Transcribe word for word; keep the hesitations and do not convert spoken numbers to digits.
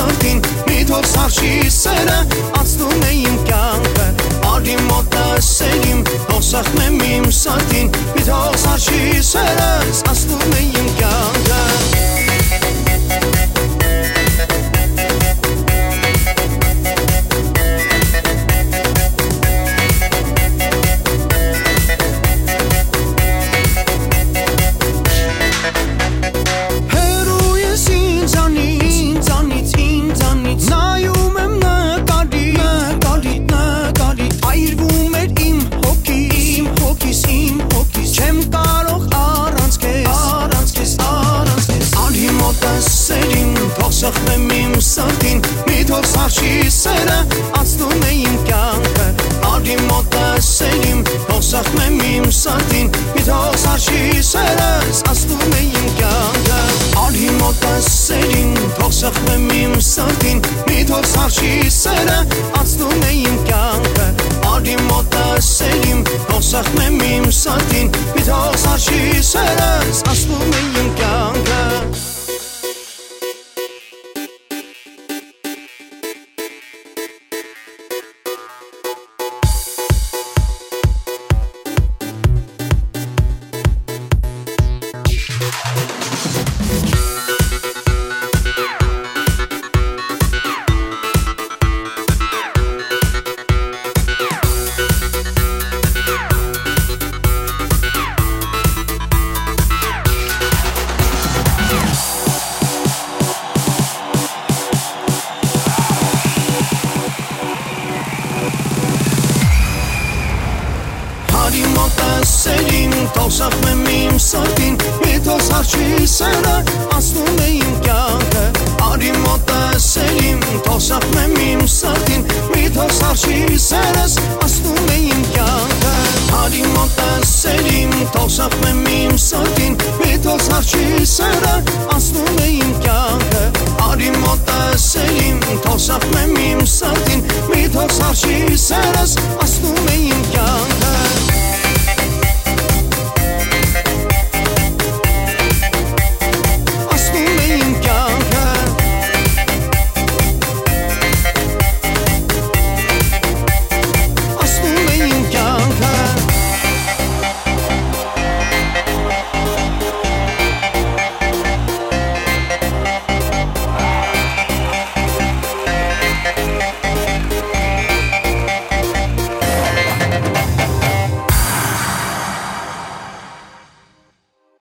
սրտին մի թող սարժի սերը անցնում է իմ կյանքը արի մոտս իմ թող սեղմեմ իմ սրտին մի թող սարժի սերս անցնում է իմ կյանքը Սխմեմ իմ սրտին մի թող սարժի սերը անցնում է իմ կյանքը արի մոտս իմ թող սխմեմ իմ սրտին մի թող սարժի սերս անցնում է իմ կյանքը արի մոտս իմ թող սխմեմ իմ սրտին մի թող սարժի սերը անցնում է իմ կյանքը արի մոտս իմ թող սխմեմ իմ սրտին մի թող սարժի սերս անցնում է իմ կյանքը Արի մոտս իմ թող սխմեմ իմ սրտին մի թող սարժի սերը անցնում է իմ կյանքը արի մոտս իմ թող սխմեմ իմ սրտին մի թող սարժի սերս անցնում է իմ կյանքը արի մոտս իմ թող սխմեմ իմ սրտին մի թող սարժի սերը անցնում է իմ կյանքը արի մոտս իմ թող սխմեմ իմ սրտին մի թող սարժի սերս